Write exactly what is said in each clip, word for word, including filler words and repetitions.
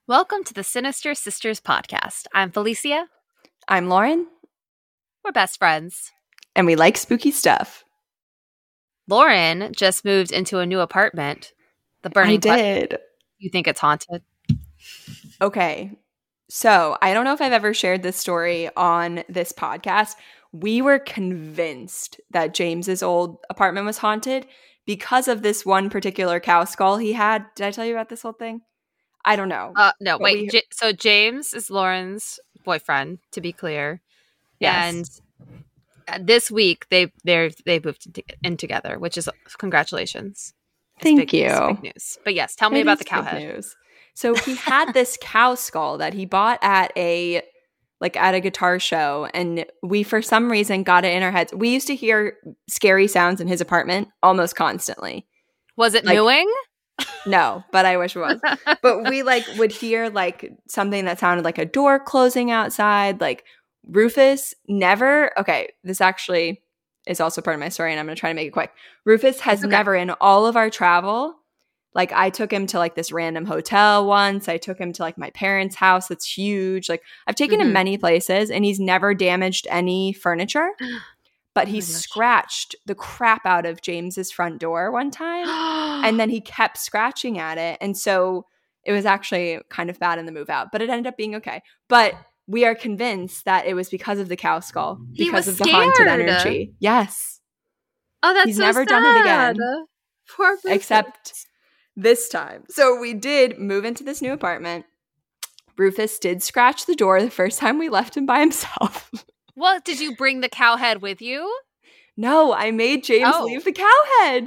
Welcome to the Sinister Sisters podcast. I'm Felicia. I'm Lauren. We're best friends. And we like spooky stuff. Lauren just moved into a new apartment. The burning I did. Pla- you think it's haunted? Okay. So I don't know if I've ever shared this story on this podcast. We were convinced that James's old apartment was haunted because of this one particular cow skull he had. Did I tell you about this whole thing? I don't know. Uh, no, But wait. we- J- so James is Lauren's boyfriend, to be clear. Yes. And this week they they they moved in, to- in together, which is congratulations. It's Thank big you. News, big news. But yes, tell me It about is the cow big head. news. So he had this cow skull that he bought at a like at a guitar show, and we for some reason got it in our heads. We used to hear scary sounds in his apartment almost constantly. Was it Like- mewing? No, but I wish it was. But we like would hear like something that sounded like a door closing outside. Like Rufus never. Okay, this actually is also part of my story, and I'm going to try to make it quick. Rufus has Okay. never, in all of our travel, like I took him to like this random hotel once. I took him to like my parents' house that's huge. Like I've taken Mhm. him many places, and he's never damaged any furniture. But he Oh my gosh. scratched the crap out of James's front door one time. And then he kept scratching at it. And so it was actually kind of bad in the move out, but it ended up being okay. But we are convinced that it was because of the cow skull, He because was of the haunted scared. energy. Yes. Oh, that's He's so never done it again. sad. Poor Rufus. Except this time. So we did move into this new apartment. Rufus did scratch the door the first time we left him by himself. What, did you bring the cow head with you? No, I made James Oh. leave the cow head.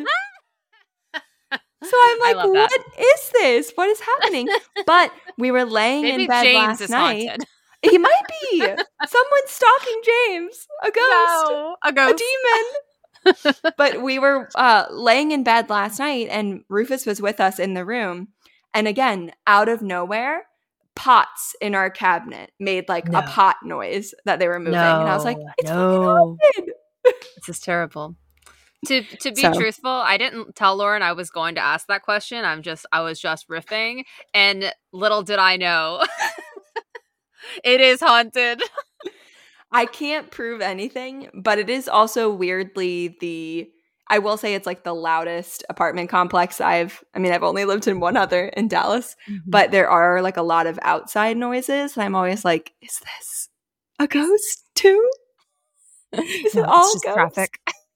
So I'm I like, love that. what is this? What is happening? But we were laying Maybe in bed James last is night. haunted. He might be. Someone's stalking James. A ghost. No, a A ghost. demon. But we were uh, laying in bed last night, and Rufus was with us in the room. And again, out of nowhere, pots in our cabinet made like No. a pot noise that they were moving. And I was like, it's no. fucking haunted. This is terrible. To to be So- truthful, I didn't tell Lauren I was going to ask that question. I'm just I was just riffing, and little did I know, it is haunted. I can't prove anything, but it is also weirdly the I will say it's like the loudest apartment complex I've I mean, I've only lived in one other in Dallas, but there are like a lot of outside noises. And I'm always like, is this a ghost too? Is it all ghosts?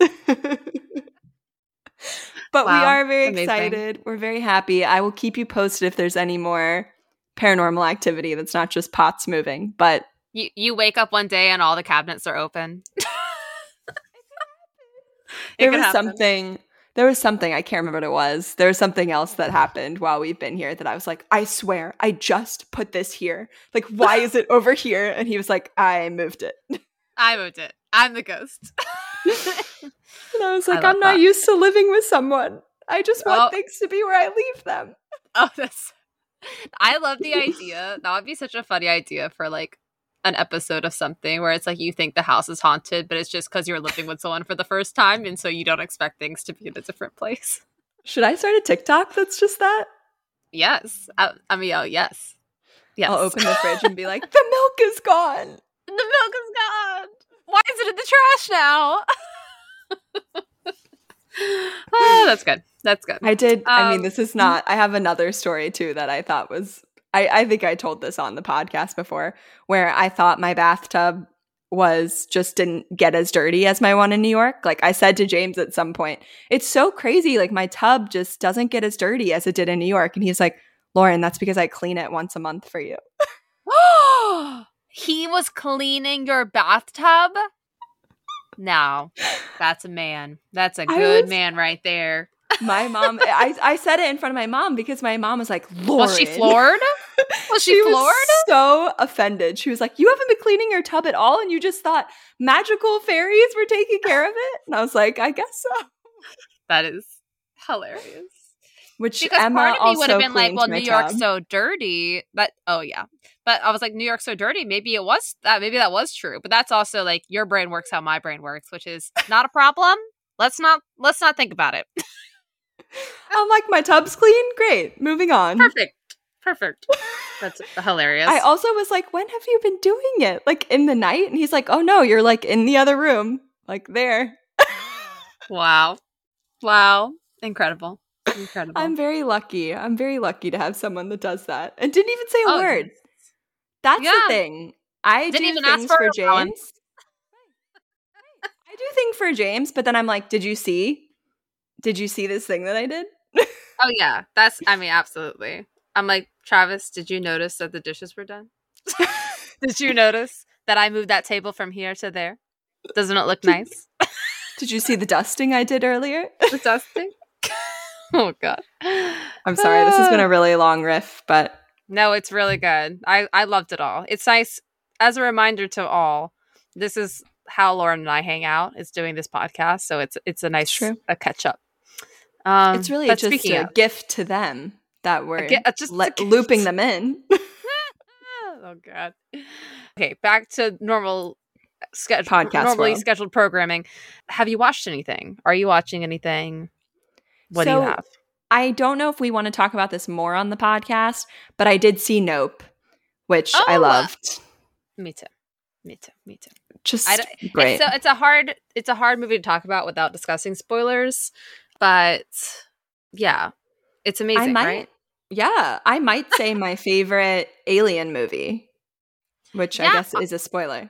But we Wow, are very amazing. excited. We're very happy. I will keep you posted if there's any more paranormal activity that's not just pots moving. But You you wake up one day and all the cabinets are open. It there could was happen. something there was something I can't remember what it was. There was something else that happened while we've been here that I was like, I swear I just put this here, like why is it over here? And he was like, I moved it. I moved it. I'm the ghost. And I was I like, love I'm not that. used to living with someone. I just want Oh. things to be where I leave them. Oh, that's. I love the idea. That would be such a funny idea for like an episode of something where it's like you think the house is haunted, but it's just because you're living with someone for the first time, and so you don't expect things to be in a different place. Should I start a TikTok that's just that? Yes, I, I mean, oh yes, yes. I'll open the fridge and be like, the milk is gone. The milk is gone. Why is it in the trash now? Oh, that's good. That's good. I did. I mean, Um, this is not. I have another story too that I thought was. I, I think I told this on the podcast before, where I thought my bathtub was just didn't get as dirty as my one in New York. Like I said to James at some point, it's so crazy. Like my tub just doesn't get as dirty as it did in New York. And he's like, Lauren, that's because I clean it once a month for you. He was cleaning your bathtub? No, that's a man. That's a I good was- man right there. My mom, I, I said it in front of my mom because my mom was like, Lauren. Was she floored? Was she, She floored? was so offended. She was like, you haven't been cleaning your tub at all, and you just thought magical fairies were taking care of it? And I was like, I guess so. That is hilarious. Which Because Emma part of me also would have been like, cleaned well, my New York's tub. so dirty. But oh yeah. But I was like, New York's so dirty. Maybe it was that. Maybe that was true. But that's also like your brain works how my brain works, which is not a problem. Let's not let's not think about it. I'm like, my tub's clean? Great. Moving on. Perfect. Perfect. That's hilarious. I also was like, when have you been doing it? Like in the night? And he's like, oh no, you're like in the other room, like there. Wow. Wow. Incredible. Incredible. I'm very lucky. I'm very lucky to have someone that does that and didn't even say a oh, word. That's yeah. the thing. I Didn't do even things ask for, for James. I do things for James, but then I'm like, did you see? Did you see this thing that I did? Oh yeah. That's I mean, absolutely. I'm like, Travis, did you notice that the dishes were done? Did you notice that I moved that table from here to there? Doesn't it look nice? Did you see the dusting I did earlier? The dusting? Oh, God. I'm sorry. This has been a really long riff, but... No, it's really good. I, I loved it all. It's nice, as a reminder to all, this is how Lauren and I hang out, is doing this podcast, so it's it's a nice a catch-up. Um, it's really just a of, gift to them that we're gi- just le- looping them in. Oh, God. Okay, back to normal schedule, podcast normally world. scheduled programming. Have you watched anything? Are you watching anything? What so, do you have? I don't know if we want to talk about this more on the podcast, but I did see Nope, which oh, I loved. Me too. Me too. Me too. Just I great. It's a, it's a hard it's a hard movie to talk about without discussing spoilers, but yeah, it's amazing, I might, right? Yeah, I might say my favorite Alien movie, which yeah. I guess is a spoiler.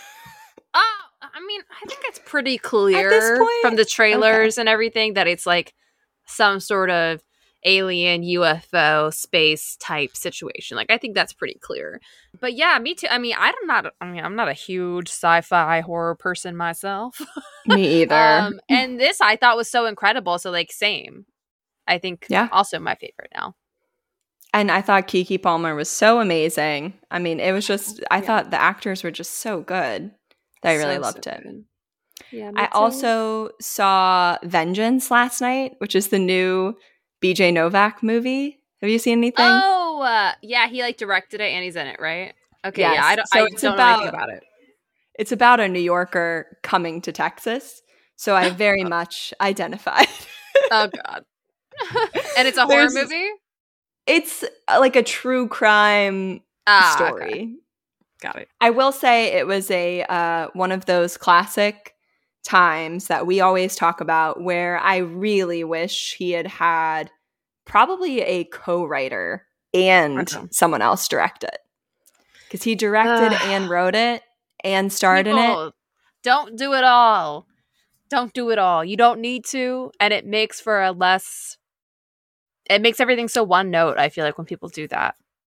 Oh, I mean, I think it's pretty clear from the trailers okay. and everything that it's like some sort of alien U F O space type situation. Like, I think that's pretty clear. But yeah, me too. I mean, I'm not. I mean, I'm not a huge sci-fi horror person myself. Me either. um, and this I thought was so incredible. So like, same. I think. Yeah. Also my favorite now. And I thought Keke Palmer was so amazing. I mean, it was just. I yeah. thought the actors were just so good that I really so, loved so it. Good. Yeah. I too. also saw Vengeance last night, which is the new B J Novak movie. Have you seen anything? Oh, uh, yeah, he like directed it and he's in it, right? Okay, yes. yeah, I don't, so I it's don't about, know anything about it. It's about a New Yorker coming to Texas, so I very much identified. Oh, God. And it's a horror There's, movie? It's uh, like a true crime ah, story. Okay. Got it. I will say it was a uh, one of those classic times that we always talk about where I really wish he had had probably a co-writer and okay. someone else direct it. Because he directed uh, and wrote it and starred people, in it. Don't do it all. Don't do it all. You don't need to. And it makes for a less... It makes everything so one note, I feel like, when people do that.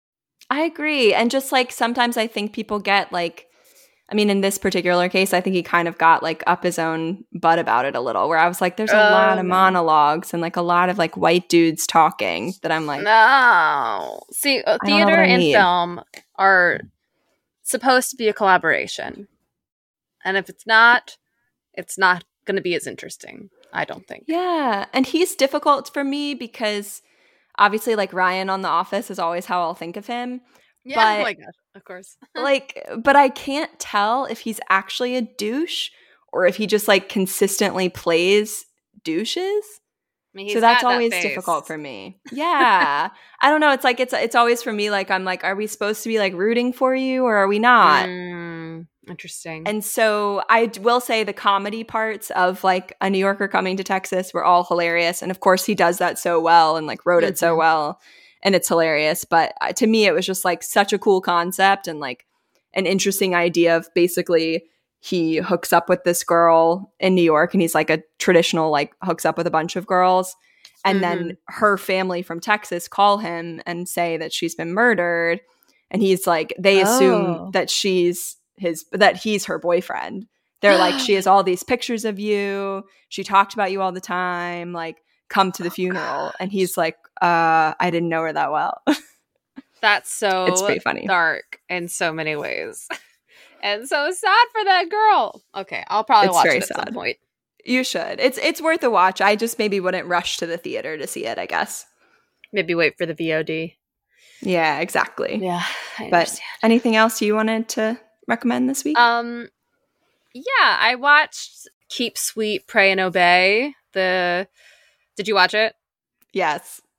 I agree. And just like sometimes I think people get like... I mean, in this particular case, I think he kind of got like up his own butt about it a little, where I was like, there's a oh, lot of no. monologues and like a lot of like white dudes talking that I'm like, no. See, uh, theater and need. film are supposed to be a collaboration. And if it's not, it's not going to be as interesting, I don't think. Yeah. And he's difficult for me because obviously like Ryan on The Office is always how I'll think of him. Yeah, but, oh my gosh, of course. like, but I can't tell if he's actually a douche or if he just like consistently plays douches. I mean, so that's that always face. difficult for me. Yeah. I don't know. It's like, it's it's always for me, like, I'm like, are we supposed to be like rooting for you or are we not? Mm, interesting. And so I d- will say the comedy parts of like A New Yorker Coming to Texas were all hilarious. And of course he does that so well and like wrote mm-hmm. it so well. And it's hilarious. But uh, to me, it was just like such a cool concept and like an interesting idea of basically he hooks up with this girl in New York and he's like a traditional, like hooks up with a bunch of girls. And mm-hmm. then her family from Texas call him and say that she's been murdered. And he's like, they assume oh. that that she's his, that he's her boyfriend. They're like, she has all these pictures of you. She talked about you all the time. Like, come to the oh, funeral. Gosh. And he's like, uh, I didn't know her that well. That's so it's pretty funny. Dark in so many ways. And so sad for that girl. Okay, I'll probably it's watch very it at sad. some point. You should. It's it's worth a watch. I just maybe wouldn't rush to the theater to see it, I guess. Maybe wait for the V O D. Yeah, exactly. Yeah, I but understand. Anything else you wanted to recommend this week? Um, yeah, I watched Keep Sweet, Pray and Obey. The Did you watch it? Yes.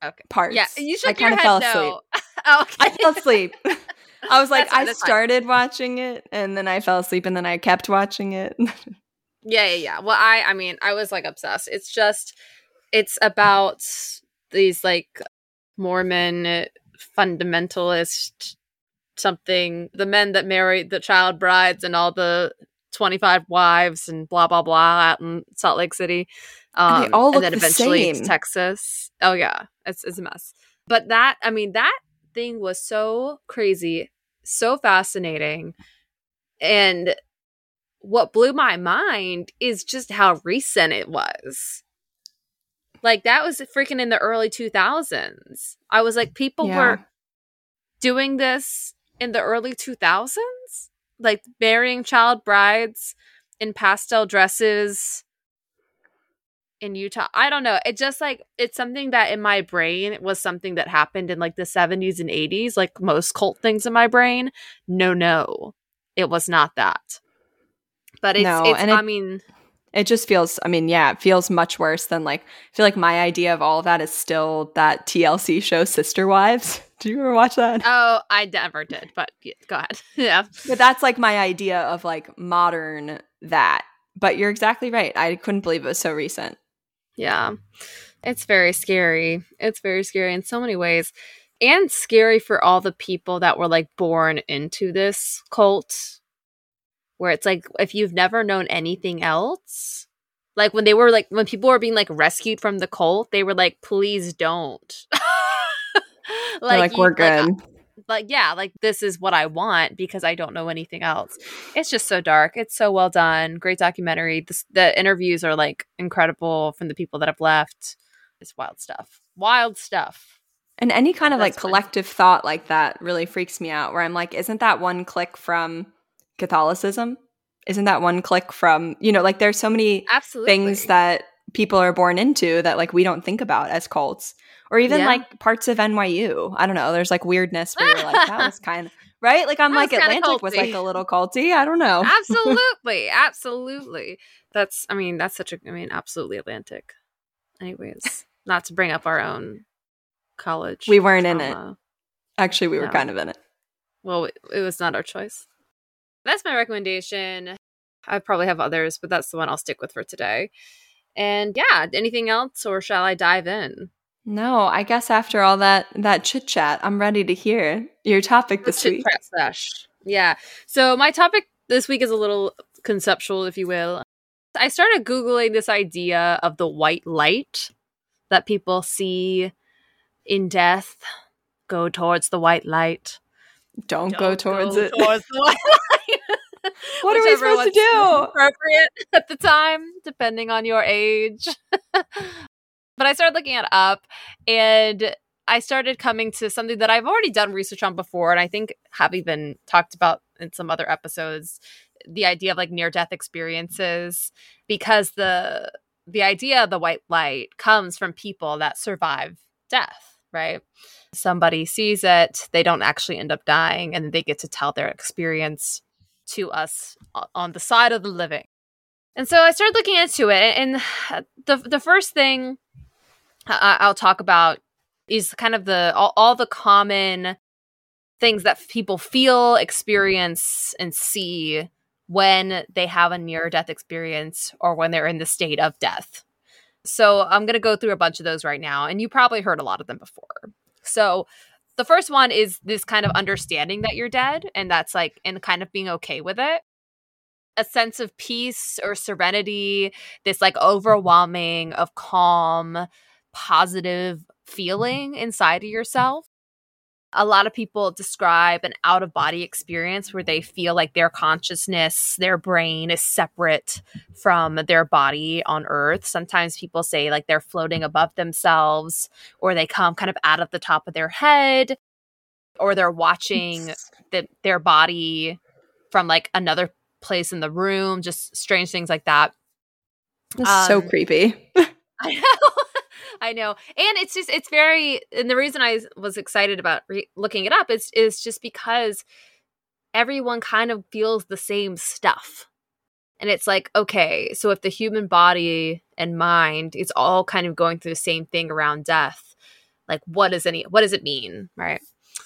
Okay. parts. Yeah, you I shook your kind of head fell no. asleep. Okay. I fell asleep. I was like, That's fine, I that's fine. started watching it and then I fell asleep and then I kept watching it. Yeah, yeah, yeah. Well, I, I mean, I was like obsessed. It's just, it's about these like Mormon fundamentalist something, the men that married the child brides and all the twenty-five wives and blah, blah, blah out in Salt Lake City. Um, and they all and look then the eventually to same. Texas. Oh, yeah. It's, it's a mess. But that, I mean, that thing was so crazy, so fascinating. And what blew my mind is just how recent it was. Like, that was freaking in the early two thousands. I was like, people Yeah. were doing this in the early two thousands? Like, marrying child brides in pastel dresses in Utah. I don't know. It just, like, it's something that in my brain was something that happened in, like, the seventies and eighties, like most cult things in my brain. No, no. It was not that. But it's, No, it's and it, I mean... it just feels, I mean, yeah, it feels much worse than like, I feel like my idea of all of that is still that T L C show Sister Wives. Do you ever watch that? Oh, I never did, but yeah, go ahead. Yeah. But that's like my idea of like modern that. But you're exactly right. I couldn't believe it was so recent. Yeah. It's very scary. It's very scary in so many ways. And scary for all the people that were like born into this cult. Where it's like, if you've never known anything else, like when they were like, when people were being like rescued from the cult, they were like, please don't. like, like you, we're good. Like, like, yeah, like this is what I want because I don't know anything else. It's just so dark. It's so well done. Great documentary. The, the interviews are like incredible from the people that have left. It's wild stuff. Wild stuff. And any kind of That's like collective fun. thought like that really freaks me out, where I'm like, isn't that one click from Catholicism? Isn't that one click from, you know, like there's so many Absolutely. things that people are born into that like we don't think about as cults, or even yeah. like parts of N Y U. I don't know. There's like weirdness where you're like, that was kind of right. Like I'm that like was Atlantic was like a little culty. I don't know. Absolutely. Absolutely. That's, I mean, that's such a, I mean, absolutely Atlantic. Anyways, not to bring up our own college. We weren't trauma. in it. Actually, we were no. kind of in it. Well, it was not our choice. That's my recommendation. I probably have others, but that's the one I'll stick with for today. And yeah, anything else, or shall I dive in? No, I guess after all that that chit chat, I'm ready to hear your topic this week. Chit chat sesh. Yeah. So my topic this week is a little conceptual, if you will. I started Googling this idea of the white light that people see in death. Go towards the white light. Don't, Don't go towards go it. Towards the white light. What are we supposed to do? Appropriate at the time, depending on your age. But I started looking it up, and I started coming to something that I've already done research on before, and I think have even talked about in some other episodes, the idea of like near-death experiences, because the the idea of the white light comes from people that survive death, right? Somebody sees it, they don't actually end up dying, and they get to tell their experience to us on the side of the living. And so I started looking into it, and the the first thing I'll talk about is kind of the all, all the common things that people feel, experience, and see when they have a near-death experience or when they're in the state of death. So I'm going to go through a bunch of those right now, and you probably heard a lot of them before. So the first one is this kind of understanding that you're dead, and that's like, and kind of being okay with it. A sense of peace or serenity, this like overwhelming of calm, positive feeling inside of yourself. A lot of people describe an out-of-body experience where they feel like their consciousness, their brain is separate from their body on Earth. Sometimes people say like they're floating above themselves, or they come kind of out of the top of their head, or they're watching the, their body from like another place in the room, just strange things like that. That's um, so creepy. I know. I know. And it's just, it's very, and the reason I was excited about re- looking it up is, is just because everyone kind of feels the same stuff. And it's like, okay, so if the human body and mind is all kind of going through the same thing around death, like what is any what does it mean, right?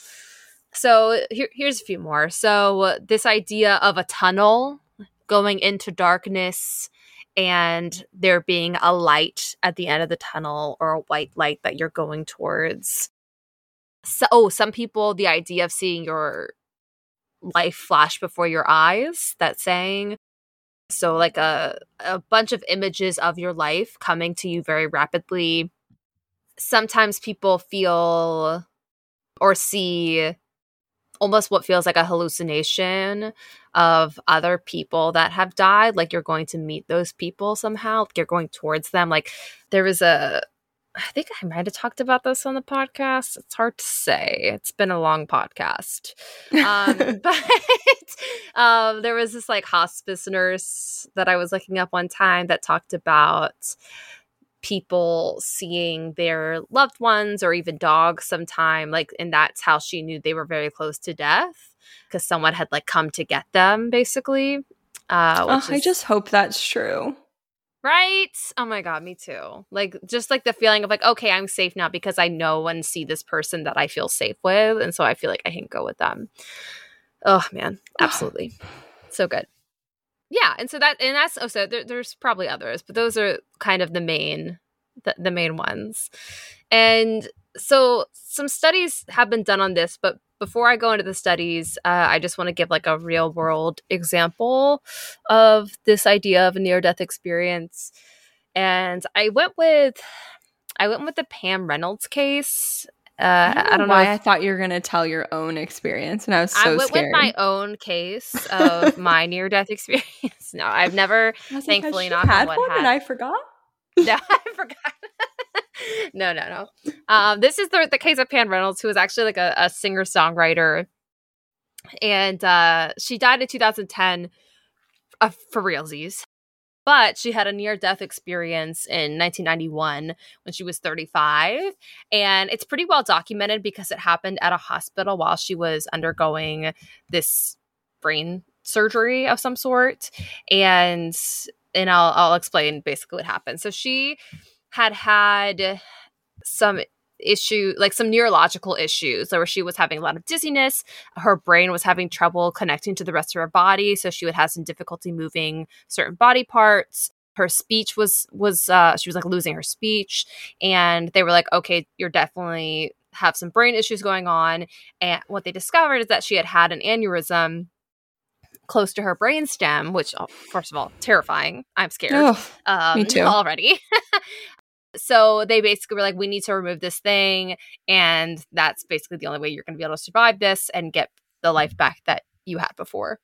So here, here's a few more. So this idea of a tunnel going into darkness and there being a light at the end of the tunnel or a white light that you're going towards. So, oh, some people, the idea of seeing your life flash before your eyes, that saying. So like a, a bunch of images of your life coming to you very rapidly. Sometimes people feel or see almost what feels like a hallucination of other people that have died. Like you're going to meet those people somehow. Like you're going towards them. Like there was a, I think I might have talked about this on the podcast. It's hard to say. It's been a long podcast. Um, but um, there was this like hospice nurse that I was looking up one time that talked about people seeing their loved ones or even dogs sometime, like, and that's how she knew they were very close to death because someone had like come to get them, basically. Uh, oh, which I is, just hope that's true. Right? Oh my God, me too. Like, just like the feeling of like, okay, I'm safe now because I know and see this person that I feel safe with. And so I feel like I can go with them. Oh man, absolutely. So good. Yeah. And so that, and that's, oh, so there, there's probably others, but those are kind of the main, the, the main ones. And so some studies have been done on this, but before I go into the studies, uh, I just want to give like a real world example of this idea of a near-death experience. And I went with, I went with the Pam Reynolds case. Uh, I don't know, I don't why know if, I thought you were going to tell your own experience, and I was so I went scared. with my own case of my near-death experience. No, I've never, I was thankfully, like, has she knock on had wood, one had. and I forgot? No, I forgot. no, no, no. Um, this is the the case of Pam Reynolds, who was actually like a, a singer songwriter, and uh, she died in two thousand ten uh, for realsies. But she had a near-death experience in nineteen ninety-one when she was thirty-five. And it's pretty well documented because it happened at a hospital while she was undergoing this brain surgery of some sort. And and I'll, I'll explain basically what happened. So she had had some issue, like some neurological issues, where she was having a lot of dizziness. Her brain was having trouble connecting to the rest of her body, so she would have some difficulty moving certain body parts. Her speech was was uh, she was like losing her speech, and they were like, "Okay, you're definitely have some brain issues going on." And what they discovered is that she had had an aneurysm close to her brainstem, which, oh, first of all, terrifying. I'm scared. Oh, um, me too. Already. So they basically were like, we need to remove this thing. And that's basically the only way you're going to be able to survive this and get the life back that you had before.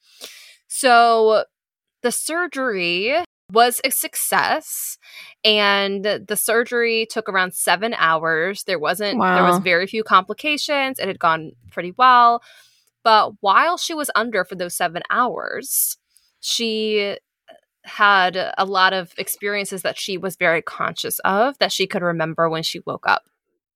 So the surgery was a success. And the surgery took around seven hours. There wasn't, Wow. there was very few complications. It had gone pretty well. But while she was under for those seven hours, she had a lot of experiences that she was very conscious of that she could remember when she woke up.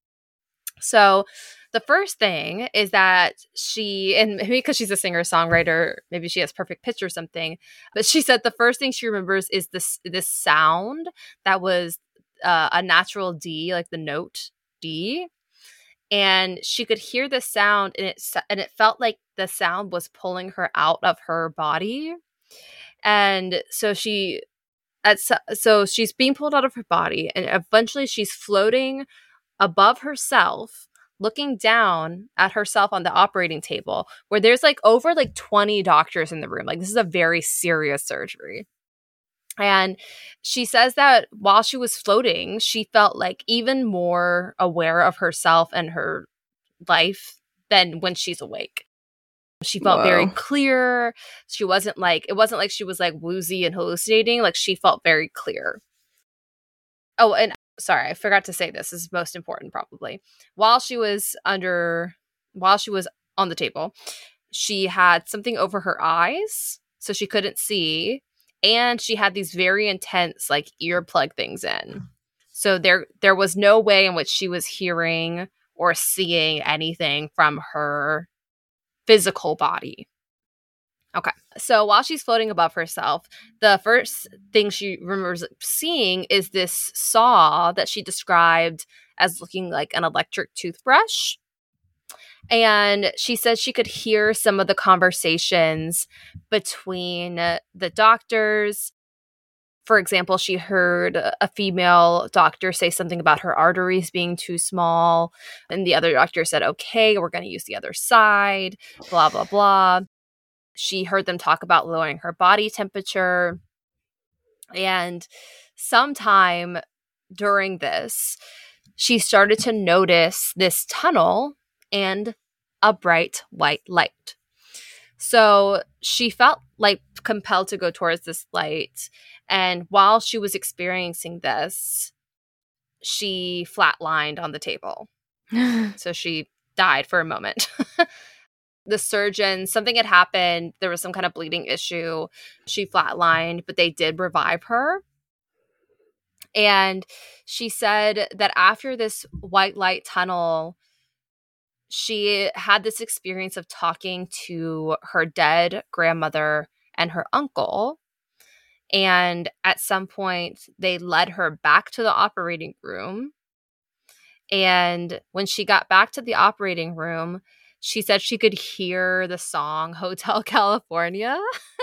So the first thing is that she, and maybe because she's a singer-songwriter, maybe she has perfect pitch or something, but she said the first thing she remembers is this this sound that was uh, a natural D, like the note D. And she could hear the sound, and it and it felt like the sound was pulling her out of her body. And so she, at so she's being pulled out of her body, and eventually she's floating above herself, looking down at herself on the operating table, where there's like over like twenty doctors in the room. Like, this is a very serious surgery. And she says that while she was floating, she felt like even more aware of herself and her life than when she's awake. She felt Whoa. very clear. She wasn't like, it wasn't like she was like woozy and hallucinating. Like, she felt very clear. Oh, and sorry, I forgot to say this. This is most important probably. While she was under, while she was on the table, she had something over her eyes, so she couldn't see. And she had these very intense like earplug things in. So there there was no way in which she was hearing or seeing anything from her physical body. Okay. So while she's floating above herself, the first thing she remembers seeing is this saw that she described as looking like an electric toothbrush. And she said she could hear some of the conversations between the doctors. For example, she heard a female doctor say something about her arteries being too small. And the other doctor said, okay, we're going to use the other side, blah, blah, blah. She heard them talk about lowering her body temperature. And sometime during this, she started to notice this tunnel and a bright white light. So she felt like compelled to go towards this light. And while she was experiencing this, she flatlined on the table. So she died for a moment. The surgeon, something had happened. There was some kind of bleeding issue. She flatlined, but they did revive her. And she said that after this white light tunnel, she had this experience of talking to her dead grandmother and her uncle. And at some point, they led her back to the operating room. And when she got back to the operating room, she said she could hear the song Hotel California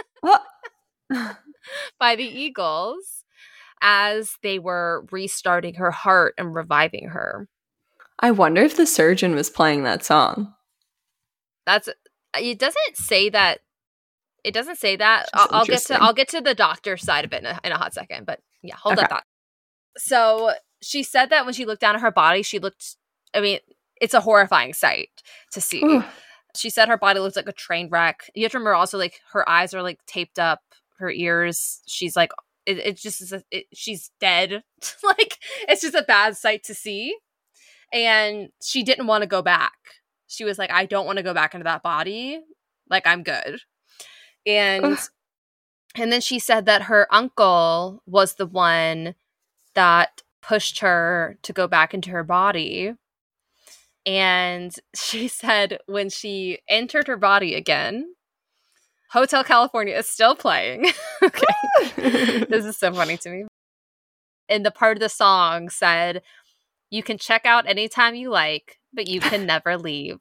by the Eagles as they were restarting her heart and reviving her. I wonder if the surgeon was playing that song. That's it. Doesn't say that. It doesn't say that. I'll, I'll get to I'll get to the doctor side of it in a, in a hot second. But yeah, hold okay. that thought. So she said that when she looked down at her body, she looked. I mean, it's a horrifying sight to see. Ooh. She said her body looks like a train wreck. You have to remember also, like, her eyes are like taped up, her ears. She's like, it, it just is. A, it, she's dead. Like, it's just a bad sight to see. And she didn't want to go back. She was like, I don't want to go back into that body. Like, I'm good. And Ugh. and then she said that her uncle was the one that pushed her to go back into her body. And she said when she entered her body again, Hotel California is still playing. Okay. This is so funny to me. And the part of the song said, you can check out anytime you like, but you can never leave.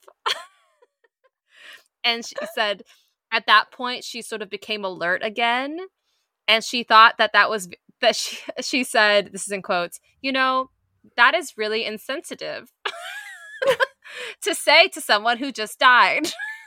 And she said at that point, she sort of became alert again. And she thought that that was, that she, she said, this is in quotes, you know, that is really insensitive to say to someone who just died.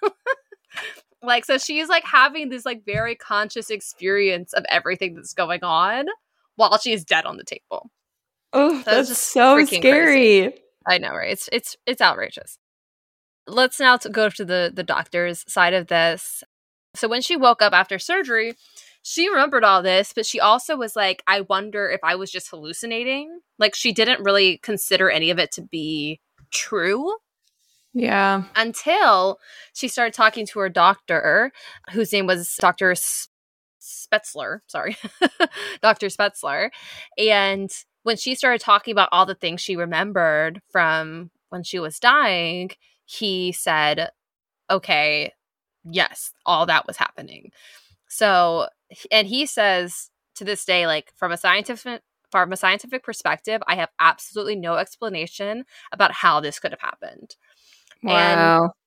Like, so she's like having this like very conscious experience of everything that's going on while she's dead on the table. Oh, so that's so scary. Crazy. I know, right? It's it's it's outrageous. Let's now to go to the the doctor's side of this. So when she woke up after surgery, she remembered all this, but she also was like, I wonder if I was just hallucinating. Like, she didn't really consider any of it to be true. Yeah. Until she started talking to her doctor, whose name was Doctor Spetzler. Sorry. Doctor Spetzler. And when she started talking about all the things she remembered from when she was dying, he said, okay, yes, all that was happening. So, and he says to this day, like, from a scientific from a scientific perspective, I have absolutely no explanation about how this could have happened. Wow. And,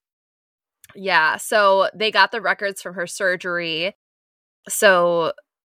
yeah, so they got the records from her surgery. So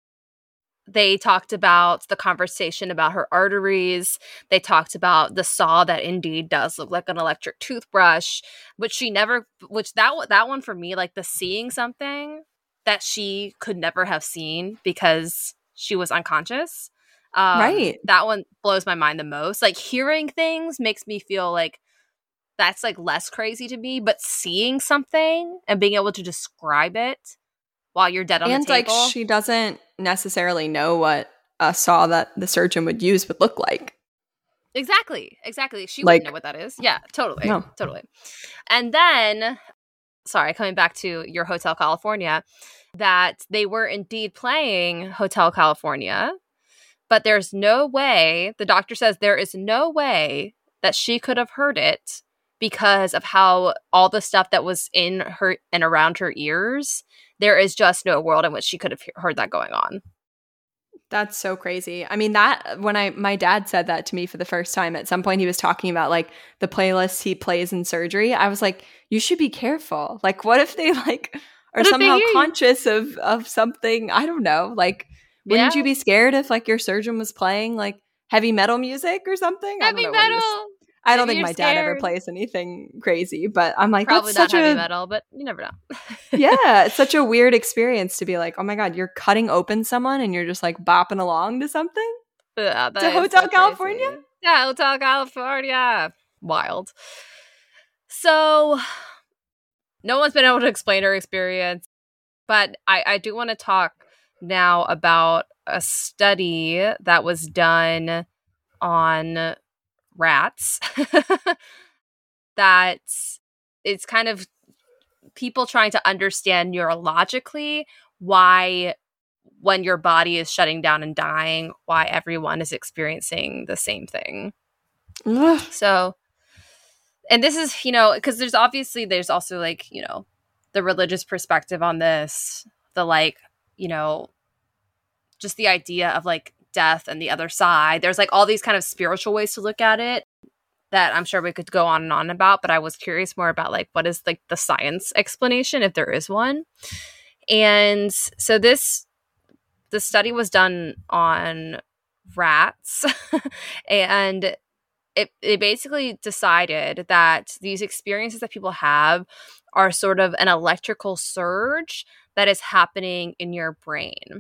they talked about the conversation about her arteries. They talked about the saw that indeed does look like an electric toothbrush, which she never, which that, that one for me, like the seeing something that she could never have seen because she was unconscious. Um, right. That one blows my mind the most. Like, hearing things makes me feel like that's like less crazy to me, but seeing something and being able to describe it while you're dead on and the table. And like, she doesn't necessarily know what a saw that the surgeon would use would look like. Exactly. Exactly. She like, wouldn't know what that is. Yeah, totally. No. Totally. And then, sorry, coming back to your Hotel California, that they were indeed playing Hotel California, but there's no way, the doctor says there is no way that she could have heard it because of how all the stuff that was in her and around her ears there is just no world in which she could have he- heard that going on. That's so crazy. I mean, that when I my dad said that to me for the first time, at some point he was talking about like the playlists he plays in surgery. I was like, you should be careful. Like, what if they like are somehow conscious of of something? I don't know. Like, wouldn't Yeah. you be scared if like your surgeon was playing like heavy metal music or something? Heavy I don't know metal. What he was, I don't Maybe think my scared. dad ever plays anything crazy, but I'm like, probably that's not such heavy a metal, but you never know. yeah, it's such a weird experience to be like, oh my God, you're cutting open someone and you're just like bopping along to something? Yeah, to Hotel so California? Yeah, Hotel California. Wild. So, no one's been able to explain her experience, but I, I do want to talk now about a study that was done on rats that it's kind of people trying to understand neurologically why when your body is shutting down and dying, why everyone is experiencing the same thing. Ugh. So, and this is, you know, because there's obviously, there's also like, you know, the religious perspective on this, the like, you know, just the idea of like death and the other side. There's like all these kind of spiritual ways to look at it that I'm sure we could go on and on about, but I was curious more about like what is like the science explanation, if there is one. And so this, the study was done on rats and it, it basically decided that these experiences that people have are sort of an electrical surge that is happening in your brain.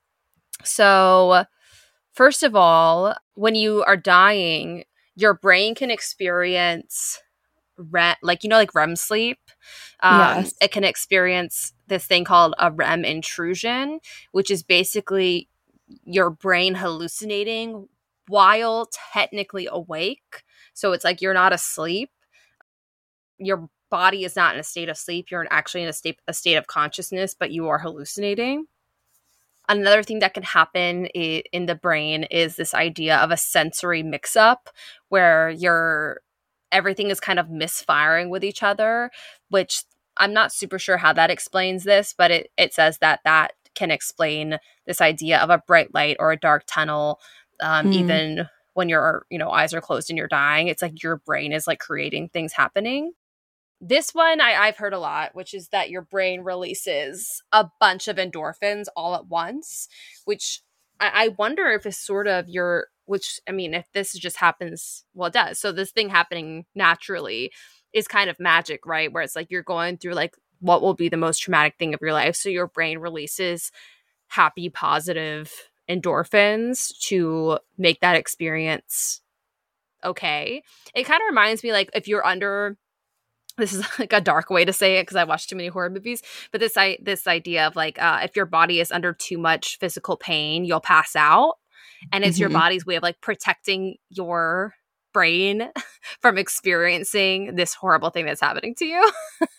So first of all, when you are dying, your brain can experience REM, like, you know, like R E M sleep. Um, yes. It can experience this thing called a R E M intrusion, which is basically your brain hallucinating while technically awake. So it's like you're not asleep. Your body is not in a state of sleep. You're actually in a state, a state of consciousness, but you are hallucinating. Another thing that can happen I- in the brain is this idea of a sensory mix-up where you're everything is kind of misfiring with each other, which I'm not super sure how that explains this, but it, it says that that can explain this idea of a bright light or a dark tunnel, um, Hmm. even when your, you know, eyes are closed and you're dying. It's like your brain is like creating things happening. This one I, I've heard a lot, which is that your brain releases a bunch of endorphins all at once, which I, I wonder if it's sort of your, which, I mean, if this just happens, well, it does. So this thing happening naturally is kind of magic, right? Where it's like you're going through like what will be the most traumatic thing of your life. So your brain releases happy, positive endorphins to make that experience okay. It kind of reminds me like if you're under, this is like a dark way to say it because I watched too many horror movies, but this I this idea of like uh, if your body is under too much physical pain, you'll pass out, and it's mm-hmm. your body's way of like protecting your brain from experiencing this horrible thing that's happening to you.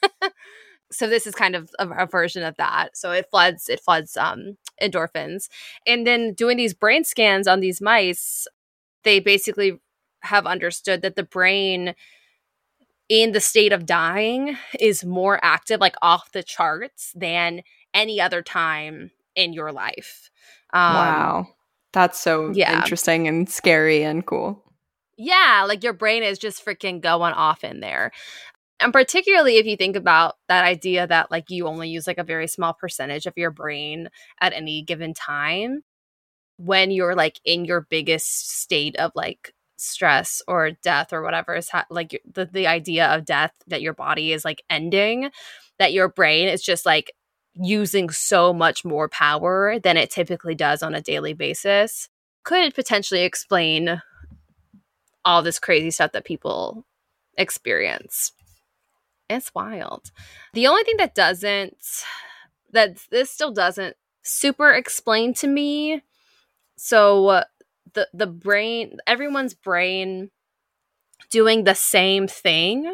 So this is kind of a, a version of that. So it floods it floods um, endorphins, and then doing these brain scans on these mice, they basically have understood that the brain in the state of dying is more active, like off the charts, than any other time in your life. Um, wow. That's so yeah. interesting and scary and cool. Yeah, like your brain is just freaking going off in there. And particularly if you think about that idea that like you only use like a very small percentage of your brain at any given time, when you're like in your biggest state of like stress or death or whatever is ha- like the, the idea of death, that your body is like ending, that your brain is just like using so much more power than it typically does on a daily basis, could potentially explain all this crazy stuff that people experience. It's wild. The only thing that doesn't, that this still doesn't super explain to me, so the the brain, everyone's brain doing the same thing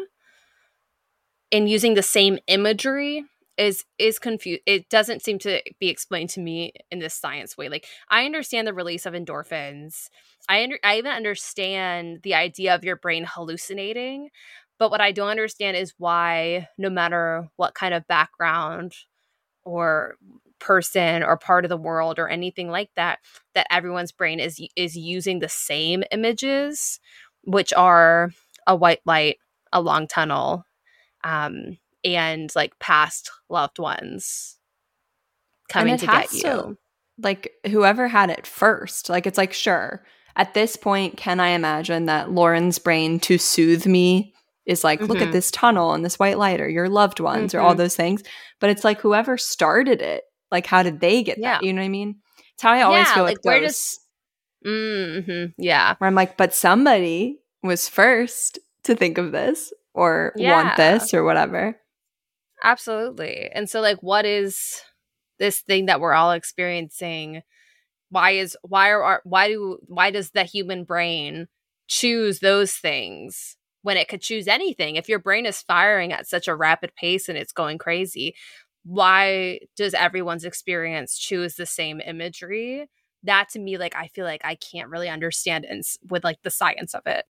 and using the same imagery is is confused. It doesn't seem to be explained to me in this science way. Like, I understand the release of endorphins. I under, I even understand the idea of your brain hallucinating, but what I don't understand is why, no matter what kind of background or person or part of the world or anything like that, that everyone's brain is is using the same images, which are a white light, a long tunnel, um, and like past loved ones coming to get you. To, like whoever had it first, like it's like, sure, at this point, can I imagine that Lauren's brain to soothe me is like, mm-hmm. look at this tunnel and this white light or your loved ones mm-hmm. or all those things. But it's like whoever started it, like how did they get yeah. that? You know what I mean? It's how I always yeah, feel like with where ghosts. Does, mm-hmm, yeah. Where I'm like, but somebody was first to think of this or yeah. want this or whatever. Absolutely. And so like, what is this thing that we're all experiencing? Why is why are our, why do why does the human brain choose those things when it could choose anything? If your brain is firing at such a rapid pace and it's going crazy, why does everyone's experience choose the same imagery? That to me, like I feel like I can't really understand in, with like the science of it.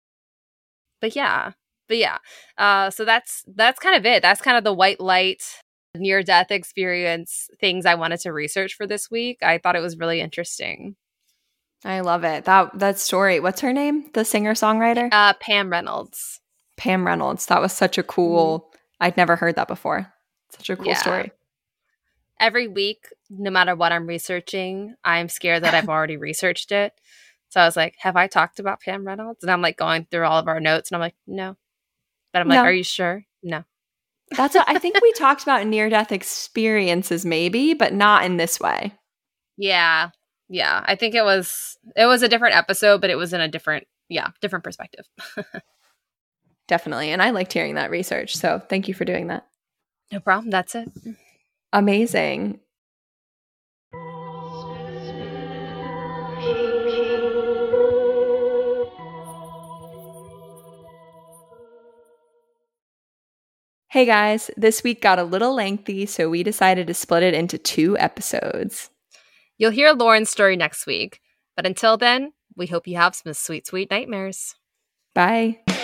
But yeah, but yeah. Uh, so that's that's kind of it. That's kind of the white light near-death experience things I wanted to research for this week. I thought it was really interesting. I love it. That that story. What's her name? The singer-songwriter? Uh, Pam Reynolds. Pam Reynolds. That was such a cool, mm-hmm. I'd never heard that before. Such a cool yeah. story. Every week, no matter what I'm researching, I'm scared that I've already researched it. So I was like, have I talked about Pam Reynolds? And I'm like going through all of our notes and I'm like, no. But I'm like, no. Are you sure? No. That's what I think we talked about near-death experiences maybe, but not in this way. Yeah. Yeah. I think it was it was a different episode, but it was in a different, yeah, different perspective. Definitely. And I liked hearing that research. So thank you for doing that. No problem. That's it. Amazing. Hey guys, this week got a little lengthy, so we decided to split it into two episodes. You'll hear Lauren's story next week, but until then, we hope you have some sweet, sweet nightmares. Bye.